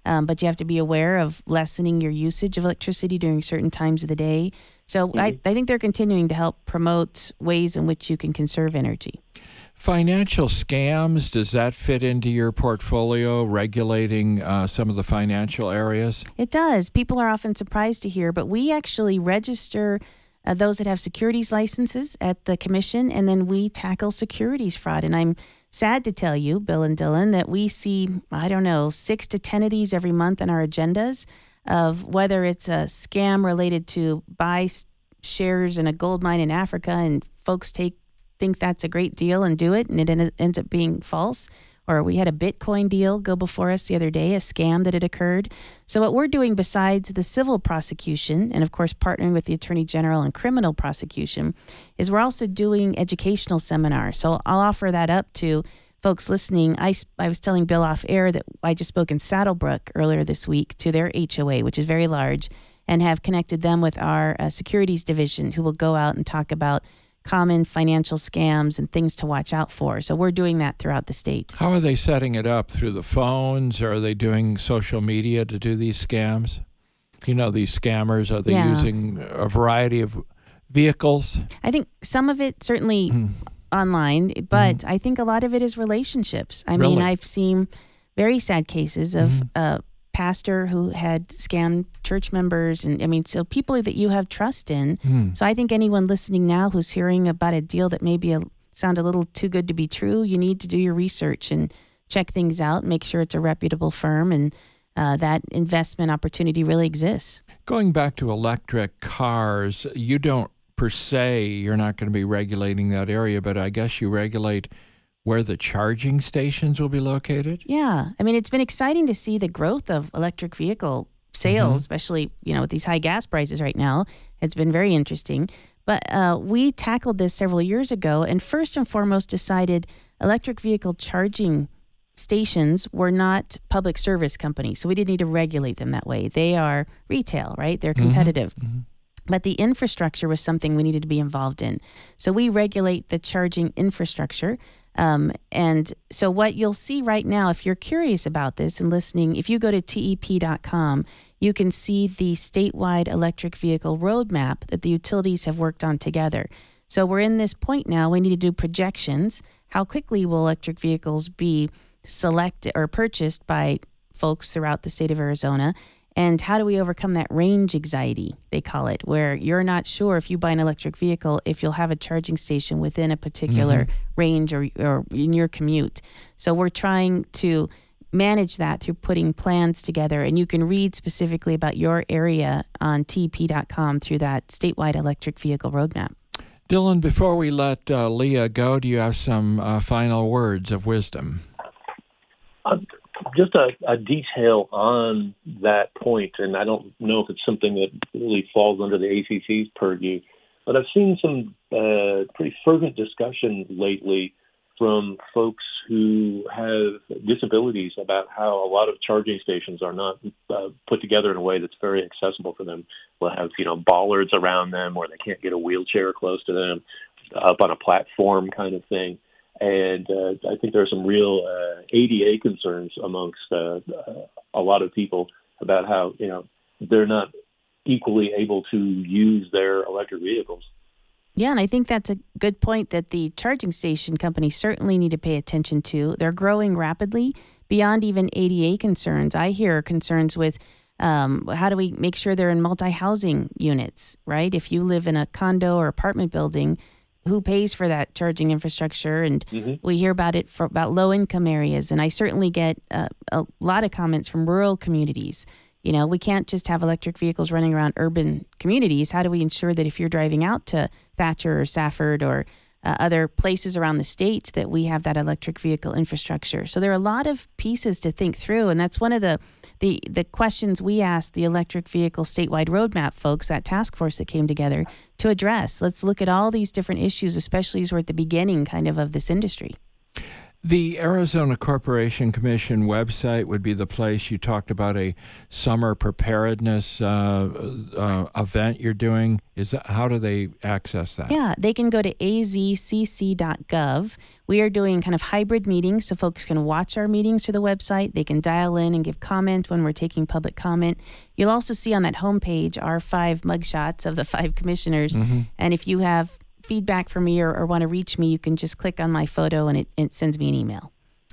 Um, but you have to be aware of lessening your usage of electricity during certain times of the day. So mm-hmm. I, I think they're continuing to help promote ways in which you can conserve energy. Financial scams, does that fit into your portfolio, regulating uh, some of the financial areas? It does. People are often surprised to hear, but we actually register uh, those that have securities licenses at the commission, and then we tackle securities fraud. And I'm sad to tell you, Bill and Dylan, that we see, I don't know, six to ten of these every month on our agendas, of whether it's a scam related to buy shares in a gold mine in Africa and folks take think that's a great deal and do it, and it ends up being false. Or we had a Bitcoin deal go before us the other day, a scam that had occurred. So what we're doing besides the civil prosecution, and of course partnering with the Attorney General and criminal prosecution, is we're also doing educational seminars. So I'll offer that up to folks listening. I, I was telling Bill off air that I just spoke in Saddlebrook earlier this week to their H O A, which is very large, and have connected them with our uh, securities division, who will go out and talk about common financial scams and things to watch out for. So we're doing that throughout the state. How are they setting it up? Through the phones? Or are they doing social media to do these scams? You know, these scammers, are they yeah. using a variety of vehicles? I think some of it certainly mm. online, but mm. I think a lot of it is relationships. I really? mean, I've seen very sad cases of mm. uh, pastor who had scammed church members, and I mean, so people that you have trust in. Mm. So I think anyone listening now who's hearing about a deal that maybe a, sound a little too good to be true, you need to do your research and check things out, make sure it's a reputable firm, and uh, that investment opportunity really exists. Going back to electric cars, you don't per se, you're not going to be regulating that area, but I guess you regulate where the charging stations will be located? Yeah. I mean, it's been exciting to see the growth of electric vehicle sales, mm-hmm. especially, you know, with these high gas prices right now. It's been very interesting. But uh, we tackled this several years ago and first and foremost decided electric vehicle charging stations were not public service companies. So we didn't need to regulate them that way. They are retail, right? They're competitive. Mm-hmm. Mm-hmm. But the infrastructure was something we needed to be involved in. So we regulate the charging infrastructure. Um, and so what you'll see right now, if you're curious about this and listening, if you go to T E P dot com, you can see the statewide electric vehicle roadmap that the utilities have worked on together. So we're in this point now, we need to do projections. How quickly will electric vehicles be selected or purchased by folks throughout the state of Arizona? And how do we overcome that range anxiety, they call it, where you're not sure if you buy an electric vehicle, if you'll have a charging station within a particular mm-hmm. range or, or in your commute. So we're trying to manage that through putting plans together. And you can read specifically about your area on T E P dot com through that statewide electric vehicle roadmap. Dylan, before we let uh, Leah go, do you have some uh, final words of wisdom? Uh, Just a, a detail on that point, and I don't know if it's something that really falls under the A C C's purview, but I've seen some uh, pretty fervent discussion lately from folks who have disabilities about how a lot of charging stations are not uh, put together in a way that's very accessible for them. They'll have, you know, bollards around them, or they can't get a wheelchair close to them, up on a platform kind of thing. And uh, I think there are some real uh, A D A concerns amongst uh, uh, a lot of people about how, you know, they're not equally able to use their electric vehicles. Yeah, and I think that's a good point that the charging station companies certainly need to pay attention to. They're growing rapidly beyond even A D A concerns. I hear concerns with um, how do we make sure they're in multi-housing units, right? If you live in a condo or apartment building, who pays for that charging infrastructure? And mm-hmm. we hear about it for about low-income areas. And I certainly get uh, a lot of comments from rural communities. You know, we can't just have electric vehicles running around urban communities. How do we ensure that if you're driving out to Thatcher or Safford or uh, other places around the state, that we have that electric vehicle infrastructure? So there are a lot of pieces to think through. And that's one of the the, the questions we asked the electric vehicle statewide roadmap folks, that task force that came together, to address. Let's look at all these different issues, especially as we're at the beginning kind of of this industry. The Arizona Corporation Commission website would be the place. You talked about a summer preparedness uh, uh, event you're doing. Is that, how do they access that? Yeah, they can go to a z c c dot gov. We are doing kind of hybrid meetings, so folks can watch our meetings through the website. They can dial in and give comment when we're taking public comment. You'll also see on that homepage our five mugshots of the five commissioners. Mm-hmm. And if you have feedback for me or, or want to reach me, you can just click on my photo and it, it sends me an email.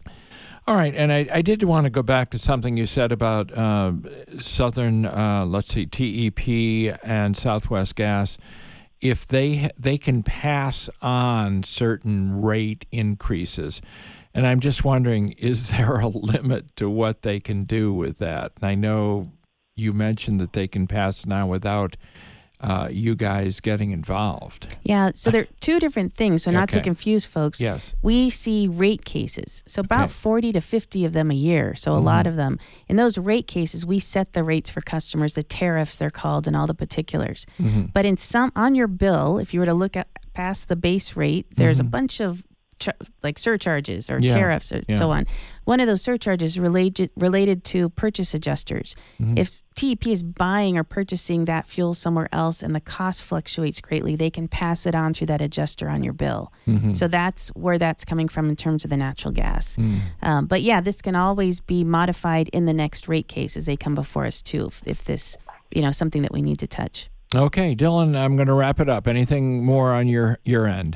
All right, and I, I did want to go back to something you said about uh, Southern, uh, let's see, T E P and Southwest Gas. If they they can pass on certain rate increases, and I'm just wondering, is there a limit to what they can do with that? And I know you mentioned that they can pass now without Uh, you guys getting involved. Yeah, so there are two different things, so not okay. to confuse folks. Yes. We see rate cases, so about okay. forty to fifty of them a year, so a mm-hmm. lot of them. In those rate cases, we set the rates for customers, the tariffs they're called, and all the particulars. Mm-hmm. But in some on your bill, if you were to look at past the base rate, there's mm-hmm. a bunch of ch- like surcharges or yeah. tariffs or yeah. so on. One of those surcharges related related to purchase adjusters. Mm-hmm. If T E P is buying or purchasing that fuel somewhere else and the cost fluctuates greatly, they can pass it on through that adjuster on your bill. Mm-hmm. So that's where that's coming from in terms of the natural gas. Mm. Um, but yeah, this can always be modified in the next rate case as they come before us too, if, if this, you know, something that we need to touch. Okay, Dylan, I'm going to wrap it up. Anything more on your, your end?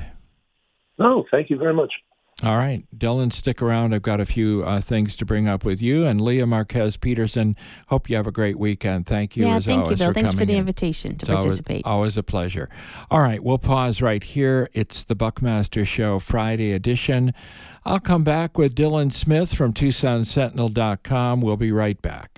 No, thank you very much. All right. Dylan, stick around. I've got a few uh, things to bring up with you. And Leah Marquez Peterson, hope you have a great weekend. Thank you, yeah, as thank always, you, Bill. for Thanks coming for the in. invitation to it's participate. Always, always a pleasure. All right, we'll pause right here. It's the Buckmaster Show Friday edition. I'll come back with Dylan Smith from Tucson Sentinel dot com. We'll be right back.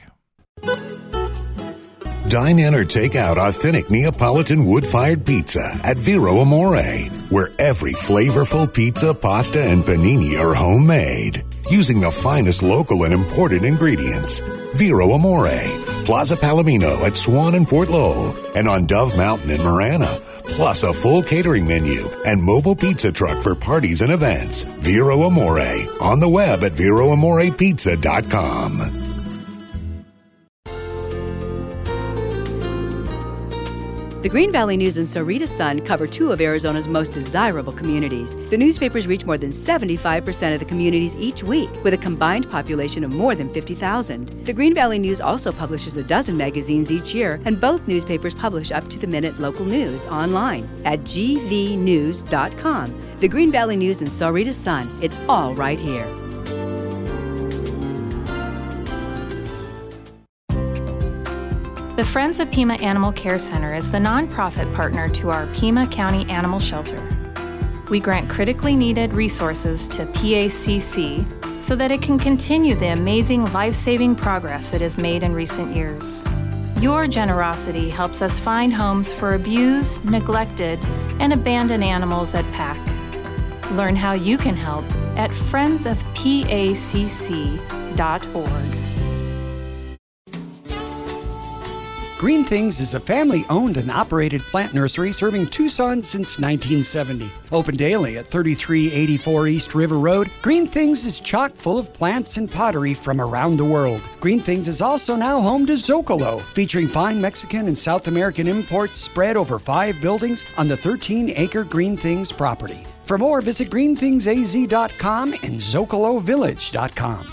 Dine in or take out authentic Neapolitan wood-fired pizza at Vero Amore, where every flavorful pizza, pasta, and panini are homemade, using the finest local and imported ingredients. Vero Amore, Plaza Palomino at Swan and Fort Lowell, and on Dove Mountain in Marana, plus a full catering menu and mobile pizza truck for parties and events. Vero Amore, on the web at vero amore pizza dot com. The Green Valley News and Sahuarita Sun cover two of Arizona's most desirable communities. The newspapers reach more than seventy-five percent of the communities each week, with a combined population of more than fifty thousand. The Green Valley News also publishes a dozen magazines each year, and both newspapers publish up-to-the-minute local news online at g v news dot com. The Green Valley News and Sahuarita Sun, it's all right here. The Friends of Pima Animal Care Center is the nonprofit partner to our Pima County Animal Shelter. We grant critically needed resources to P A C C so that it can continue the amazing life-saving progress it has made in recent years. Your generosity helps us find homes for abused, neglected, and abandoned animals at P A C. Learn how you can help at friends of P A C C dot org. Green Things is a family-owned and operated plant nursery serving Tucson since nineteen seventy. Open daily at thirty-three eighty-four East River Road, Green Things is chock full of plants and pottery from around the world. Green Things is also now home to Zocalo, featuring fine Mexican and South American imports spread over five buildings on the thirteen acre Green Things property. For more, visit green things a z dot com and zocalo village dot com.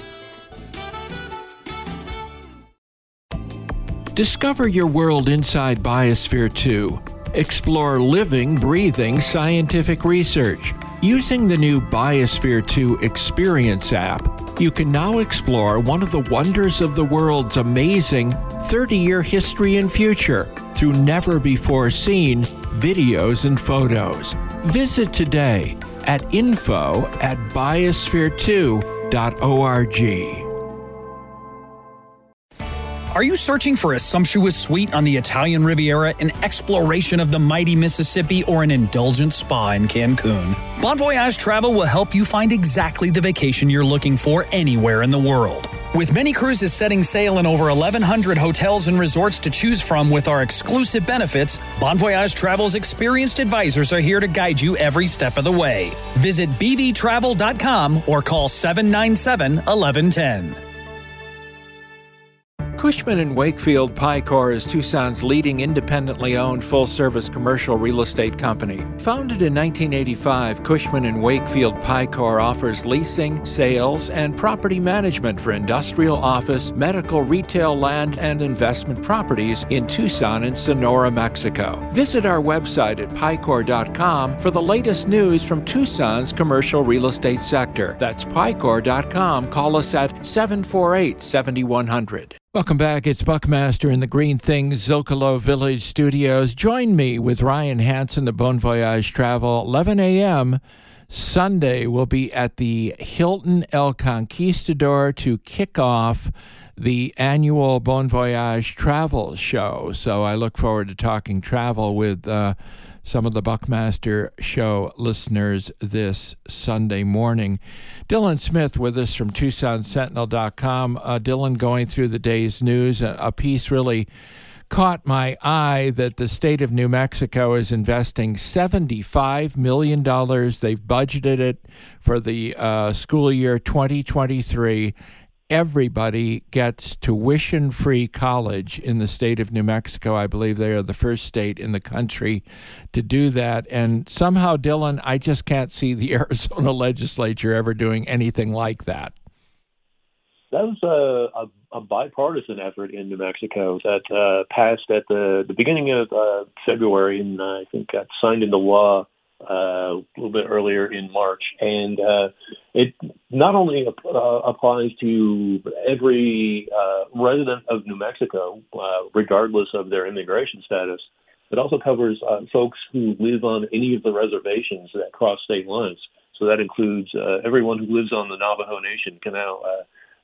Discover your world inside Biosphere two. Explore living, breathing scientific research. Using the new Biosphere two Experience app, you can now explore one of the wonders of the world's amazing thirty-year history and future through never-before-seen videos and photos. Visit today at info at biosphere two dot org. Are you searching for a sumptuous suite on the Italian Riviera, an exploration of the mighty Mississippi, or an indulgent spa in Cancun? Bon Voyage Travel will help you find exactly the vacation you're looking for anywhere in the world. With many cruises setting sail in over eleven hundred hotels and resorts to choose from with our exclusive benefits, Bon Voyage Travel's experienced advisors are here to guide you every step of the way. Visit b v travel dot com or call seven nine seven, one one one zero. Cushman and Wakefield Picor is Tucson's leading independently owned full-service commercial real estate company. Founded in nineteen eighty-five, Cushman and Wakefield Picor offers leasing, sales, and property management for industrial, office, medical, retail, land, and investment properties in Tucson and Sonora, Mexico. Visit our website at picor dot com for the latest news from Tucson's commercial real estate sector. That's picor dot com. Call us at seven four eight, seven one zero zero. Welcome back. It's Buckmaster in the Green Things Zocalo Village Studios. Join me with Ryan Hansen of Bon Voyage Travel. eleven a.m. Sunday, we'll be at the Hilton El Conquistador to kick off the annual Bon Voyage Travel Show. So I look forward to talking travel with uh, some of the Buckmaster Show listeners this Sunday morning. Dylan Smith with us from Tucson Sentinel dot com. Uh, Dylan, going through the day's news, a, a piece really caught my eye that the state of New Mexico is investing seventy-five million dollars. They've budgeted it for the uh, school year twenty twenty-three. Everybody gets tuition-free college in the state of New Mexico. I believe they are the first state in the country to do that. And somehow, Dylan, I just can't see the Arizona legislature ever doing anything like that. That was a, a, a bipartisan effort in New Mexico that uh, passed at the, the beginning of uh, February, and uh, I think got signed into law Uh, a little bit earlier in March, and uh, it not only uh, applies to every uh, resident of New Mexico, uh, regardless of their immigration status, it also covers uh, folks who live on any of the reservations that cross state lines. So that includes uh, everyone who lives on the Navajo Nation can now uh,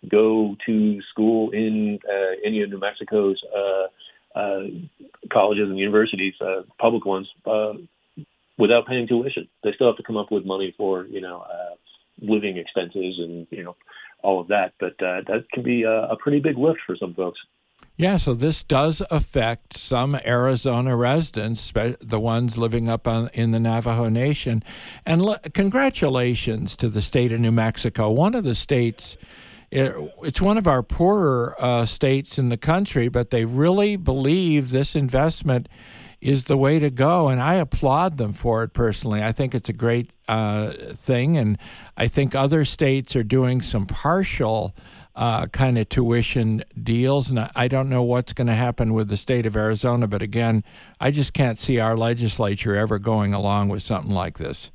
go to school in uh, any of New Mexico's uh, uh, colleges and universities, uh, public ones, uh, without paying tuition. They still have to come up with money for, you know, uh, living expenses and, you know, all of that. But uh, that can be a, a pretty big lift for some folks. Yeah, so this does affect some Arizona residents, the ones living up on, in the Navajo Nation. And l- congratulations to the state of New Mexico, one of the states. It, it's one of our poorer uh, states in the country, but they really believe this investment is the way to go, and I applaud them for it personally. I think it's a great uh, thing, and I think other states are doing some partial uh, kind of tuition deals, and I don't know what's going to happen with the state of Arizona, but again, I just can't see our legislature ever going along with something like this.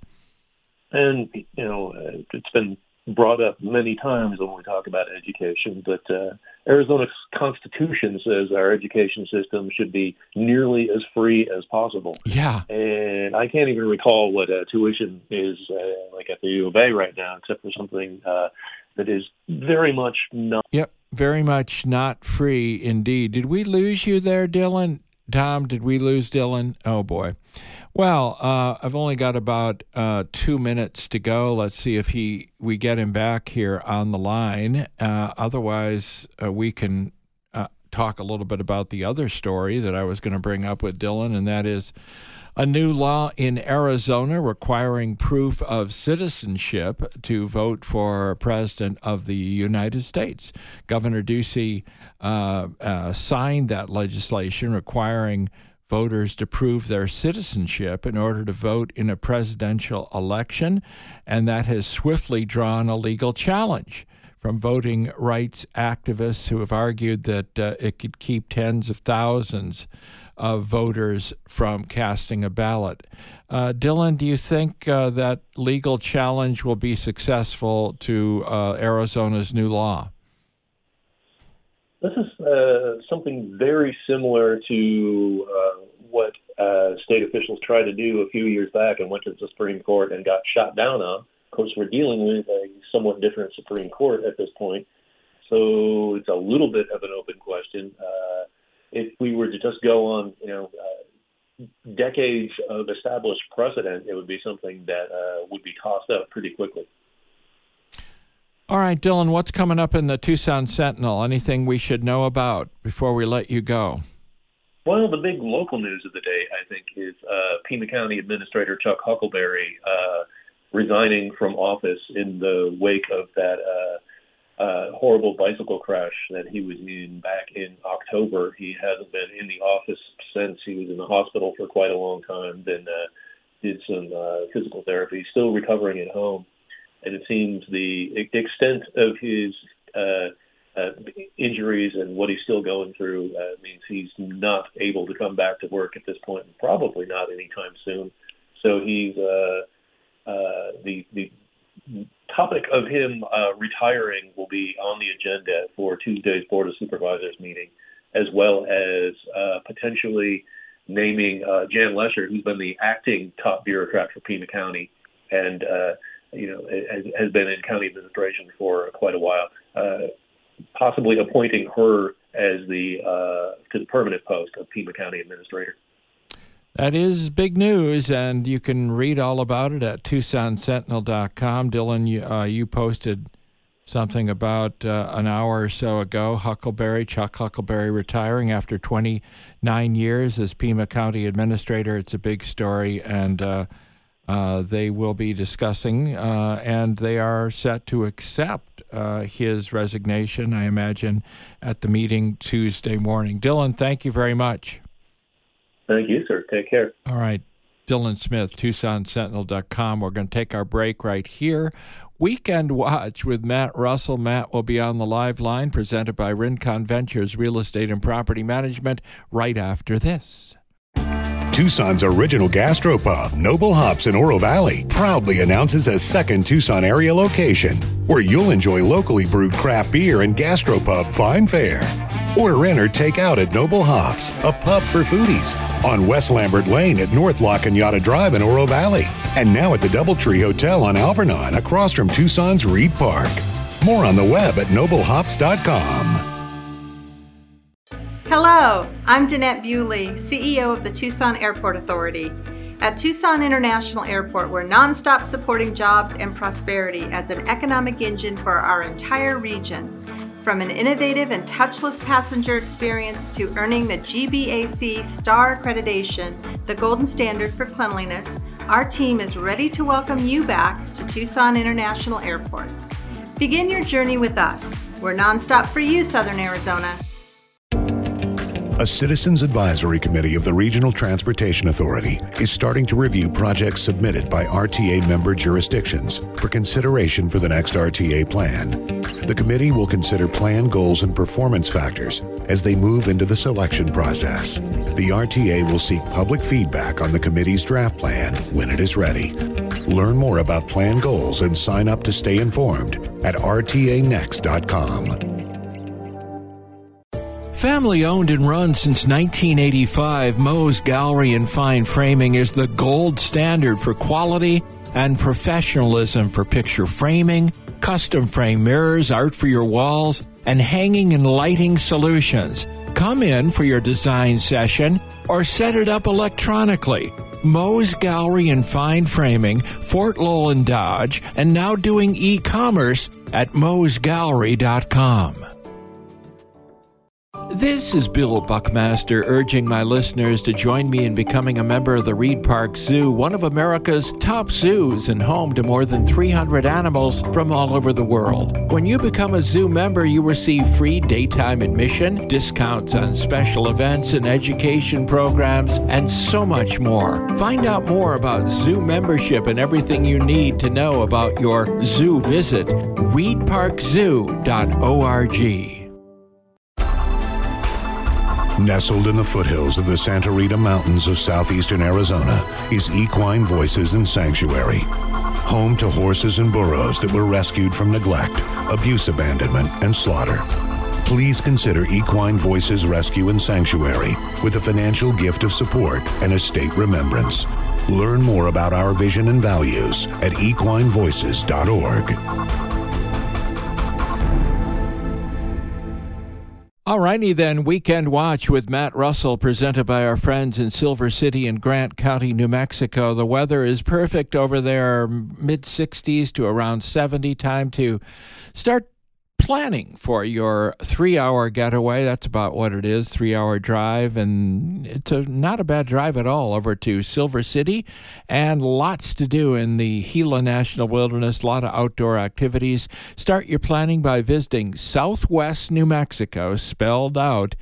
And, you know, uh, it's been brought up many times when we talk about education, but uh, Arizona's Constitution says our education system should be nearly as free as possible. Yeah. And I can't even recall what uh, tuition is uh, like at the U of A right now, except for something uh, that is very much not. Yep, very much not free indeed. Did we lose you there, Dylan? Tom, did we lose Dylan? Oh, boy. Well, uh, I've only got about uh, two minutes to go. Let's see if he we get him back here on the line. Uh, otherwise, uh, we can uh, talk a little bit about the other story that I was going to bring up with Dylan, and that is a new law in Arizona requiring proof of citizenship to vote for President of the United States. Governor Ducey uh, uh, signed that legislation requiring voters to prove their citizenship in order to vote in a presidential election, and that has swiftly drawn a legal challenge from voting rights activists who have argued that uh, it could keep tens of thousands of voters from casting a ballot. Uh, Dylan, do you think uh, that legal challenge will be successful to uh, Arizona's new law? This is uh, something very similar to uh, what uh, state officials tried to do a few years back and went to the Supreme Court and got shot down on. Of course, we're dealing with a somewhat different Supreme Court at this point, so it's a little bit of an open question. Uh, if we were to just go on, you know, uh, decades of established precedent, it would be something that uh, would be tossed up pretty quickly. All right, Dylan, what's coming up in the Tucson Sentinel? Anything we should know about before we let you go? Well, the big local news of the day, I think, is uh, Pima County Administrator Chuck Huckleberry uh, resigning from office in the wake of that uh, uh, horrible bicycle crash that he was in back in October. He hasn't been in the office since. He was in the hospital for quite a long time, then uh, did some uh, physical therapy, still recovering at home. And it seems the extent of his uh, uh, injuries and what he's still going through uh, means he's not able to come back to work at this point, and probably not anytime soon. So he's uh, uh, the the topic of him uh, retiring will be on the agenda for Tuesday's Board of Supervisors meeting, as well as uh, potentially naming uh, Jan Lesher, who's been the acting top bureaucrat for Pima County, and uh, you know, has, has been in county administration for quite a while, uh, possibly appointing her as the uh, to the permanent post of Pima County Administrator. That is big news, and you can read all about it at Tucson Sentinel dot com. Dylan, you, uh, you posted something about uh, an hour or so ago. Huckleberry, Chuck Huckleberry, retiring after twenty-nine years as Pima County Administrator. It's a big story, and uh, Uh, they will be discussing, uh, and they are set to accept uh, his resignation, I imagine, at the meeting Tuesday morning. Dylan, thank you very much. Thank you, sir. Take care. All right. Dylan Smith, Tucson Sentinel dot com. We're going to take our break right here. Weekend Watch with Matt Russell. Matt will be on the live line, presented by Rincon Ventures Real Estate and Property Management, right after this. Tucson's original gastropub, Noble Hops in Oro Valley, proudly announces a second Tucson area location where you'll enjoy locally brewed craft beer and gastropub fine fare. Order in or take out at Noble Hops, a pub for foodies, on West Lambert Lane at North La Cañada Drive in Oro Valley, and now at the Doubletree Hotel on Alvernon across from Tucson's Reed Park. More on the web at noble hops dot com. Hello, I'm Danette Bewley, C E O of the Tucson Airport Authority. At Tucson International Airport, we're nonstop supporting jobs and prosperity as an economic engine for our entire region. From an innovative and touchless passenger experience to earning the G B A C Star Accreditation, the golden standard for cleanliness, our team is ready to welcome you back to Tucson International Airport. Begin your journey with us. We're nonstop for you, Southern Arizona. A Citizens Advisory Committee of the Regional Transportation Authority is starting to review projects submitted by R T A member jurisdictions for consideration for the next R T A plan. The committee will consider plan goals and performance factors as they move into the selection process. The R T A will seek public feedback on the committee's draft plan when it is ready. Learn more about plan goals and sign up to stay informed at R T A next dot com. Family owned and run since nineteen eighty-five, Moe's Gallery and Fine Framing is the gold standard for quality and professionalism for picture framing, custom frame mirrors, art for your walls, and hanging and lighting solutions. Come in for your design session or set it up electronically. Moe's Gallery and Fine Framing, Fort Lowell and Dodge, and now doing e-commerce at moes gallery dot com. This is Bill Buckmaster urging my listeners to join me in becoming a member of the Reed Park Zoo, one of America's top zoos and home to more than three hundred animals from all over the world. When you become a zoo member, you receive free daytime admission, discounts on special events and education programs, and so much more. Find out more about zoo membership and everything you need to know about your zoo visit. reed park zoo dot org. Nestled in the foothills of the Santa Rita Mountains of southeastern Arizona is Equine Voices and Sanctuary, home to horses and burros that were rescued from neglect, abuse, abandonment, and slaughter. Please consider Equine Voices Rescue and Sanctuary with a financial gift of support and estate remembrance. Learn more about our vision and values at equine voices dot org. All righty then, Weekend Watch with Matt Russell, presented by our friends in Silver City and Grant County, New Mexico. The weather is perfect over there, mid sixties to around seventy. Time to start planning for your three-hour getaway. That's about what it is, three-hour drive, and it's a, not a bad drive at all over to Silver City, and lots to do in the Gila National Wilderness, a lot of outdoor activities. Start your planning by visiting Southwest New Mexico, spelled out,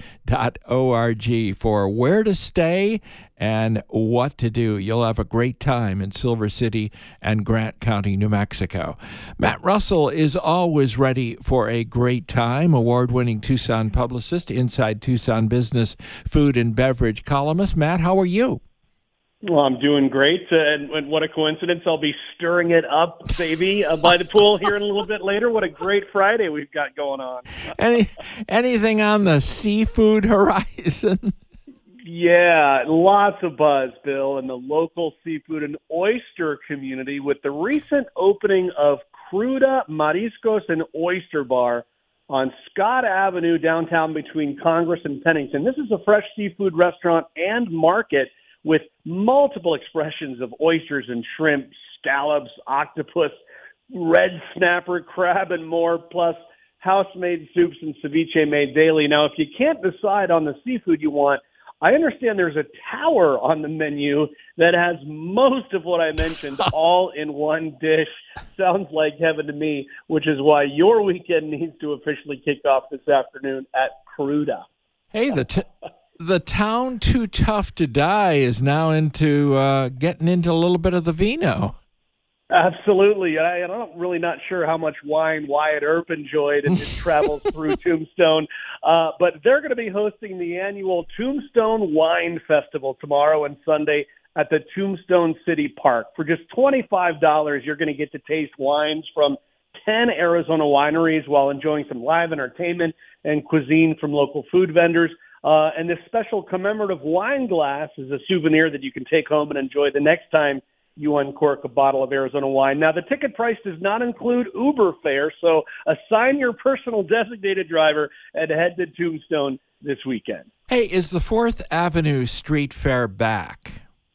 .org for where to stay and what to do. You'll have a great time in Silver City and Grant County, New Mexico. Matt Russell is always ready for a great time. Award-winning Tucson publicist, Inside Tucson Business, food and beverage columnist. Matt, how are you? Well, I'm doing great, uh, and, and what a coincidence. I'll be stirring it up, baby, uh, by the pool here a little bit later. What a great Friday we've got going on. Any Anything on the seafood horizon? Yeah, lots of buzz, Bill, in the local seafood and oyster community with the recent opening of Cruda Mariscos and Oyster Bar on Scott Avenue downtown between Congress and Pennington. This is a fresh seafood restaurant and market with multiple expressions of oysters and shrimp, scallops, octopus, red snapper, crab, and more, plus house-made soups and ceviche made daily. Now, if you can't decide on the seafood you want, I understand there's a tower on the menu that has most of what I mentioned all in one dish. Sounds like heaven to me, which is why your weekend needs to officially kick off this afternoon at Cruda. Hey, the t- the town Too Tough to Die is now into uh, getting into a little bit of the vino. Absolutely. I, I'm really not sure how much wine Wyatt Earp enjoyed as it travels through Tombstone, uh, but they're going to be hosting the annual Tombstone Wine Festival tomorrow and Sunday at the Tombstone City Park. For just twenty-five dollars, you're going to get to taste wines from ten Arizona wineries while enjoying some live entertainment and cuisine from local food vendors. Uh, and this special commemorative wine glass is a souvenir that you can take home and enjoy the next time you uncork a bottle of Arizona wine. Now, the ticket price does not include Uber fare, so assign your personal designated driver and head to Tombstone this weekend. Hey, is the Fourth Avenue Street Fair back?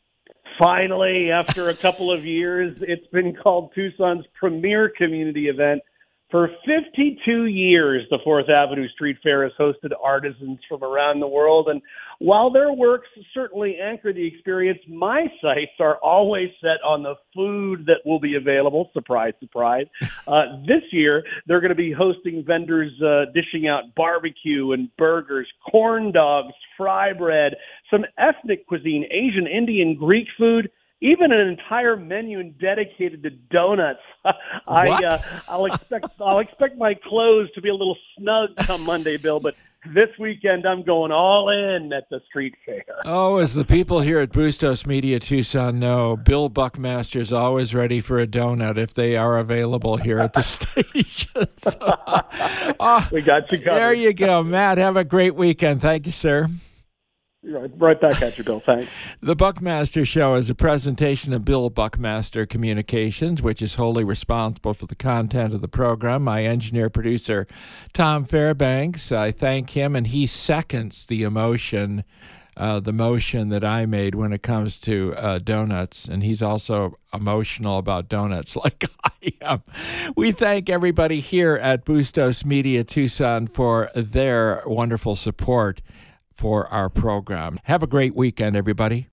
Finally, after a couple of years, it's been called Tucson's premier community event. For fifty-two years, the Fourth Avenue Street Fair has hosted artisans from around the world, and while their works certainly anchor the experience, my sights are always set on the food that will be available. Surprise, surprise. Uh, this year, they're going to be hosting vendors uh, dishing out barbecue and burgers, corn dogs, fry bread, some ethnic cuisine, Asian, Indian, Greek food, even an entire menu dedicated to donuts. I, uh, I'll expect I'll expect my clothes to be a little snug come Monday, Bill, but this weekend I'm going all in at the street fair. Oh, as the people here at Bustos Media Tucson know, Bill Buckmaster is always ready for a donut if they are available here at the station. So, uh, we got you covered. There you go, Matt. Have a great weekend. Thank you, sir. Right, right back at you, Bill. Thanks. The Buckmaster Show is a presentation of Bill Buckmaster Communications, which is wholly responsible for the content of the program. My engineer-producer, Tom Fairbanks, I thank him, and he seconds the emotion, uh, the motion that I made when it comes to uh, donuts, and he's also emotional about donuts like I am. We thank everybody here at Bustos Media Tucson for their wonderful support for our program. Have a great weekend, everybody.